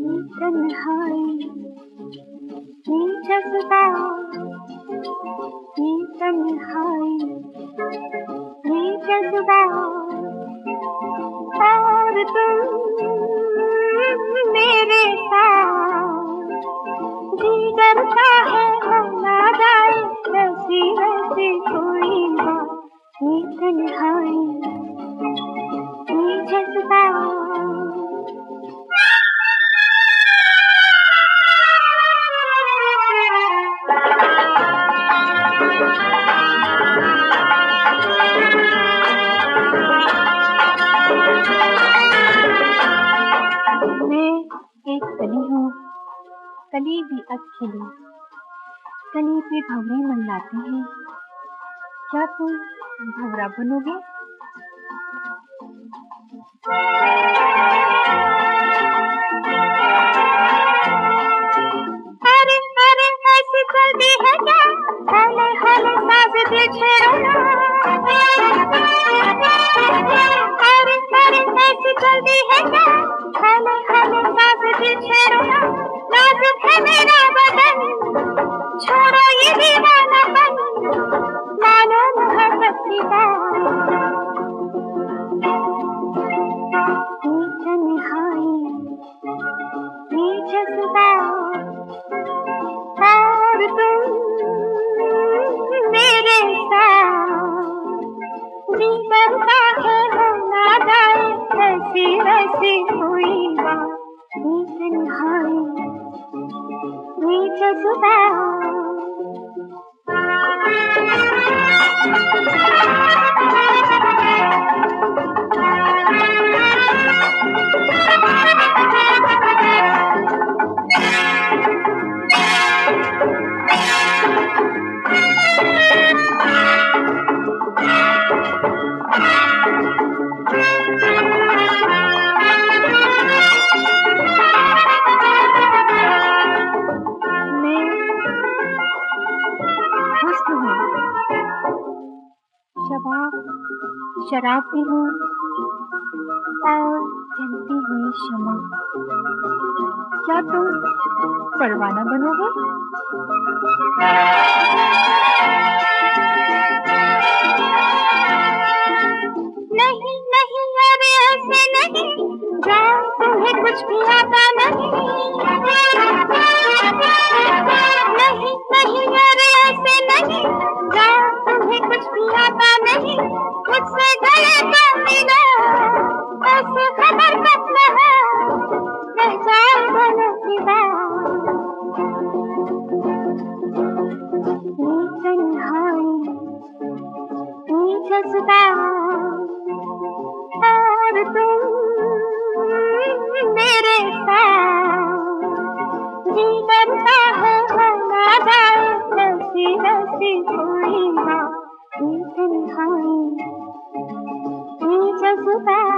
तन्हाई ये जज्बा ये तन्हाई ये जज्बा और तुम मेरे साथ जी डरता है ना जाए ऐसी ऐसी कोई बात ये तन्हाई ये जज्बा एक कली हूँ, कली भी अब खिली, कली पे भंवरे मंडराते हैं, क्या तुम भंवरा बनोगे? अरे अरे ऐसी जल्दी है क्या? हले हले साज दिल छेड़ो ना। अरे अरे ऐसी जल्दी है क्या? हले हले साज दिल छेड़ो ना। नाजुक है मेरा बदन, छोड़ो ये दीवानापन, मानो मोहब्बत की बात। ये तन्हाई, ये जज्बा और तुम मेरे साथ जी बनता है ना जाए ऐसी वैसी कोई बात। ये तन्हाई ये जज्बा शराब भी हूँ और जलती हुई शमा, क्या तुम परवाना बनोगे? नहीं नहीं अरे ऐसे नहीं, जान तुम्हें कुछ भी आता नहीं। नहीं नहीं अरे ऐसे नहीं, जान तुम्हें कुछ भी आता नहीं। मुझसे गले तो मिलो, ऐसे खबर मत लहो, रह जाए गले की बात। ये तन्हाई ये जज्बा और तुम मेरे साथ जी बनता है ना जाए ऐसी ऐसी कोई बात। ये तन्हाई ये जज्बा